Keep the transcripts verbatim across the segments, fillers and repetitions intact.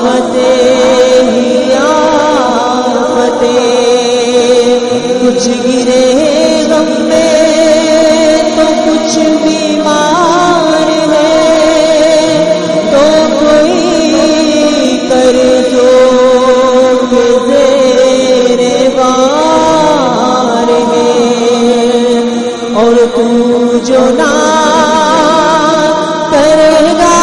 آفتیں ہی آفتیں، کچھ گرے غم میں تو کچھ بیمار ہے، تو کوئی قرضوں کے زیر بار ہے، اور تو جو نہ کرے گا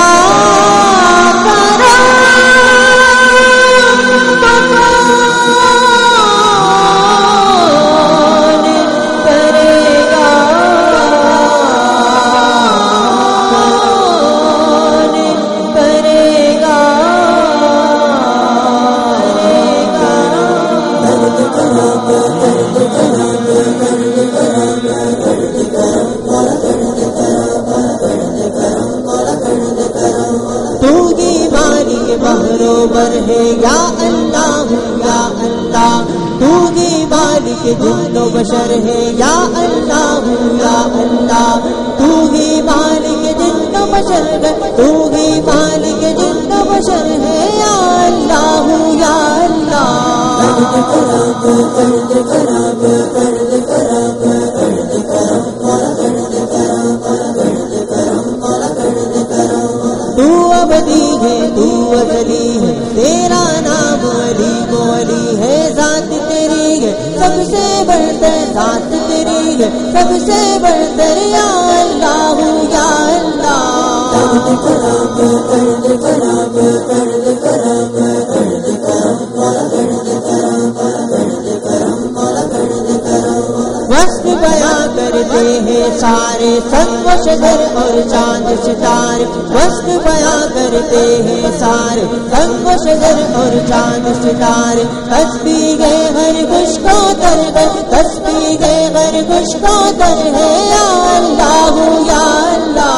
بر ہے یا اللہ یا اللہ، تو ہی مالک جن و بشر ہے یا اللہ یا اللہ، تو ہی مالک جن و بشر ہے، تو ہی مالک جن و بشر ہے یا اللہ یا اللہ۔ تو ابدی ہے تو ازلی ہے، تیرا نام علی مولی ہے، ذات تیری ہے سب سے بڑھتر، ذات تیری ہے سب سے بڑھتر یا اللہ یا اللہ۔ وصف بیاں کرتے ہیں سارے سنگ و شجر اور چاند ستارے، وصف بیاں کرتے ہیں سارے سنگ و شجر اور چاند ستارے، تسبیح گئے ہر خوش کو تر گئے، تسبیح گئے ہر خوش کو تر ہے یا اللہ یا اللہ۔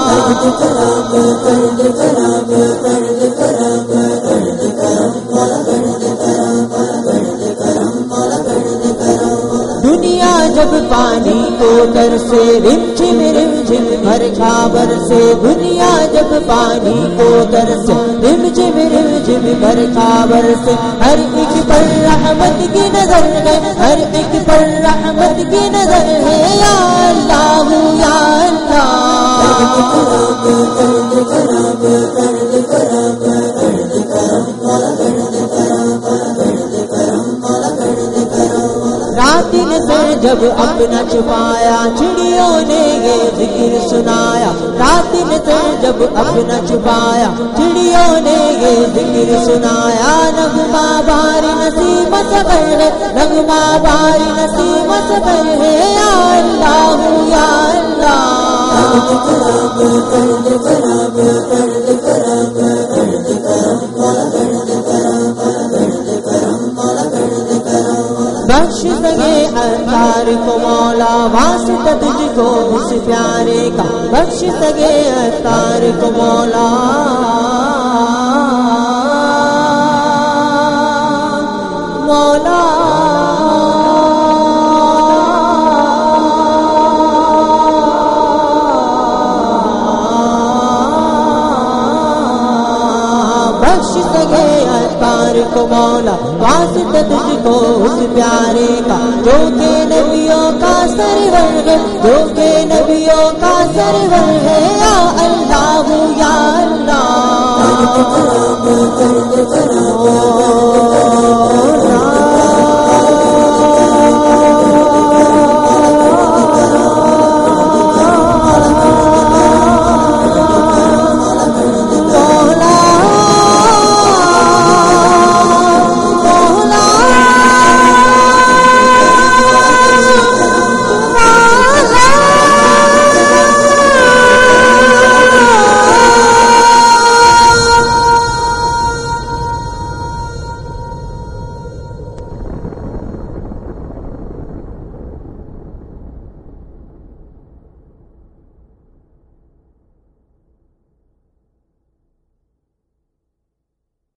دنیا جب پانی کو در سے رم جھم رم جھم ہر خابر سے، دنیا جب پانی کو در سے رم جھم رم جھم ہر خابر سے، ہر ایک پر رحمت کی نظر ہے، ہر ایک پر رحمت کی نظر ہے یا اللہ یا اللہ۔ رات نے سر جب اپنا چھپایا، چڑیوں نے یہ ذکر سنایا، رات نے سر جب اپنا چھپایا، چڑیوں نے یہ ذکر سنایا، نغمہ بار نسیم سفر ہے، نغمہ بار نسیم سفر ہے یا اللہ یا اللہ۔ بخش سگے اتار کو مولا واسطہ تجھ کو اس پیارے کا، بخش سگے اتار کو مولا مولا بخش سگے اتار کو مولا واسطہ تجھ کو اس پیارے کا، جو کہ نبیوں کا سرور ہے، جو کہ نبیوں کا سرور ہے یا اللہ یا اللہ۔